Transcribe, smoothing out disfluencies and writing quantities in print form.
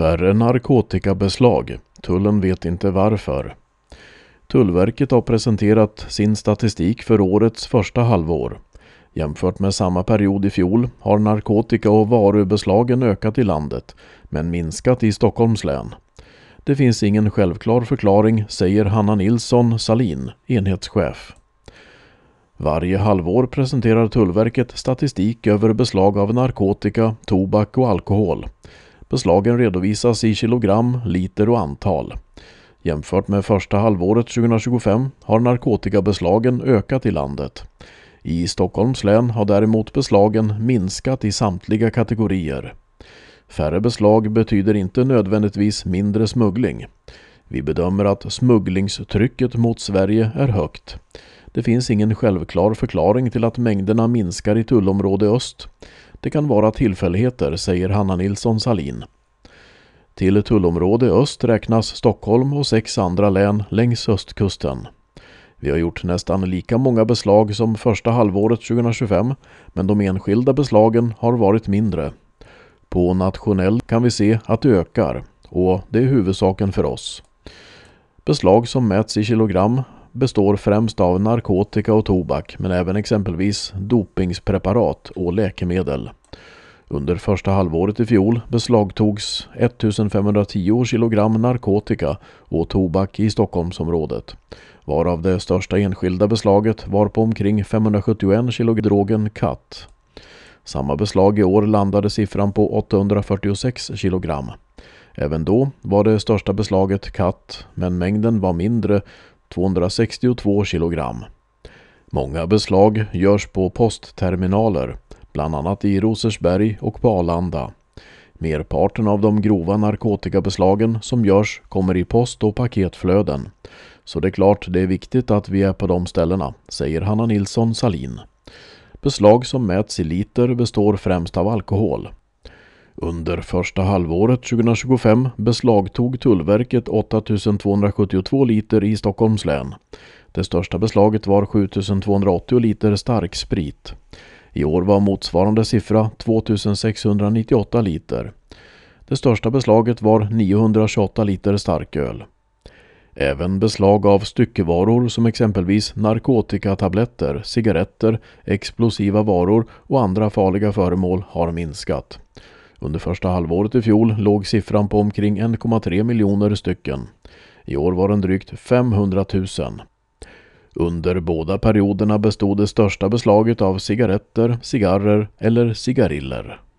Färre narkotikabeslag. Tullen vet inte varför. Tullverket har presenterat sin statistik för årets första halvår. Jämfört med samma period i fjol har narkotika- och varubeslagen ökat i landet, men minskat i Stockholms län. Det finns ingen självklar förklaring, säger Hanna Nilsson Salin, enhetschef. Varje halvår presenterar Tullverket statistik över beslag av narkotika, tobak och alkohol. Beslagen redovisas i kilogram, liter och antal. Jämfört med första halvåret 2025 har narkotikabeslagen ökat i landet. I Stockholms län har däremot beslagen minskat i samtliga kategorier. Färre beslag betyder inte nödvändigtvis mindre smuggling. Vi bedömer att smugglingstrycket mot Sverige är högt. Det finns ingen självklar förklaring till att mängderna minskar i tullområde öst. Det kan vara tillfälligheter, säger Hanna Nilsson Salin. Till tullområde öst räknas Stockholm och 6 andra län längs östkusten. Vi har gjort nästan lika många beslag som första halvåret 2025, men de enskilda beslagen har varit mindre. På nationell kan vi se att det ökar, och det är huvudsaken för oss. Beslag som mäts i kilogram består främst av narkotika och tobak, men även exempelvis dopingspreparat och läkemedel. Under första halvåret i fjol beslagtogs 1510 kilogram narkotika och tobak i Stockholmsområdet, varav det största enskilda beslaget var på omkring 571 kilo drogen kat. Samma beslag i år landade siffran på 846 kilogram. Även då var det största beslaget kat, men mängden var mindre, 262 kilogram. Många beslag görs på postterminaler, bland annat i Rosersberg och på Arlanda. Merparten av de grova narkotikabeslagen som görs kommer i post- och paketflöden. Så det är klart det är viktigt att vi är på de ställena, säger Hanna Nilsson Salin. Beslag som mäts i liter består främst av alkohol. Under första halvåret 2025 beslagtog Tullverket 8272 liter i Stockholms län. Det största beslaget var 7280 liter starksprit. I år var motsvarande siffra 2698 liter. Det största beslaget var 928 liter starköl. Även beslag av styckevaror som exempelvis narkotikatabletter, cigaretter, explosiva varor och andra farliga föremål har minskat. Under första halvåret i fjol låg siffran på omkring 1,3 miljoner stycken. I år var den drygt 500 000. Under båda perioderna bestod det största beslaget av cigaretter, cigarrer eller cigariller.